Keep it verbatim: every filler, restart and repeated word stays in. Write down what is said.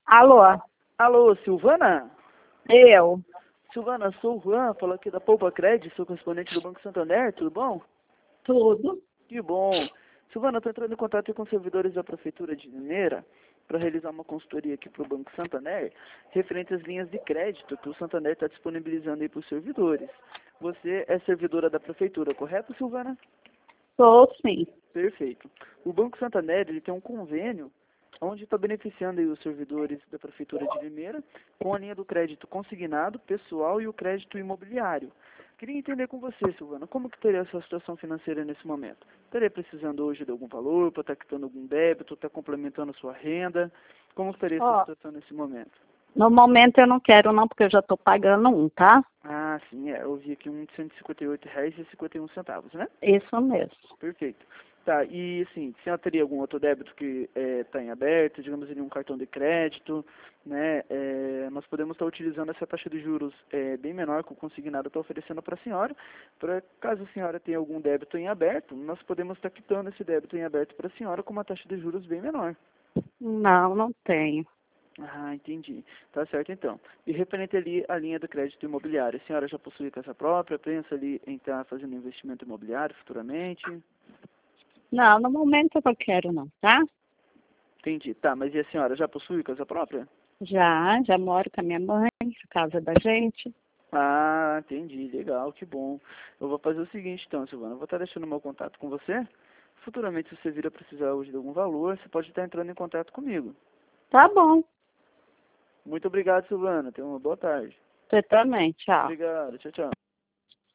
Alô, Alô, Silvana? eu. Silvana, sou o Juan, falo aqui da Poupa Cred, sou correspondente do Banco Santander, tudo bom? Tudo. Que bom. Silvana, estou entrando em contato com os servidores da Prefeitura de Limeira para realizar uma consultoria aqui para o Banco Santander, referente às linhas de crédito que o Santander está disponibilizando aí para os servidores. Você é servidora da Prefeitura, correto, Silvana? Sou sim. Perfeito. O Banco Santander ele tem um convênio onde está beneficiando aí os servidores da Prefeitura de Limeira com a linha do crédito consignado, pessoal e o crédito imobiliário. Queria entender com você, Silvana, como que teria a sua situação financeira nesse momento? Estaria precisando hoje de algum valor, para estar quitando algum débito, estar complementando a sua renda? Como estaria a sua Ó, situação nesse momento? no momento eu não quero não, porque eu já estou pagando um, tá? Ah, sim, é, eu vi aqui um de cento e cinquenta e oito reais e cinquenta e um centavos, né? Isso mesmo. Perfeito. Tá, e assim, se ela teria algum outro débito que está em aberto, digamos ali um cartão de crédito, né, é, nós podemos estar utilizando essa taxa de juros é, bem menor que o consignado está oferecendo para a senhora, para caso a senhora tenha algum débito em aberto, nós podemos estar quitando esse débito em aberto para a senhora com uma taxa de juros bem menor. Não, não tenho. Ah, entendi. Tá certo então. E referente ali à linha do crédito imobiliário, a senhora já possui casa própria, pensa ali em estar fazendo investimento imobiliário futuramente? Não, no momento eu não quero não, tá? Entendi. Tá, mas e a senhora já possui casa própria? Já, já moro com a minha mãe, a casa da gente. Ah, entendi. Legal, que bom. Eu vou fazer o seguinte então, Silvana. Eu vou estar deixando meu contato com você. Futuramente, se você vir a precisar hoje de algum valor, você pode estar entrando em contato comigo. Tá bom. Muito obrigado, Silvana. Tenha uma boa tarde. Você também, tchau. Obrigado. Tchau, tchau.